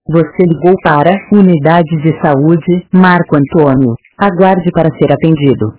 Você ligou para Unidade de Saúde, Marco Antônio. Aguarde para ser atendido.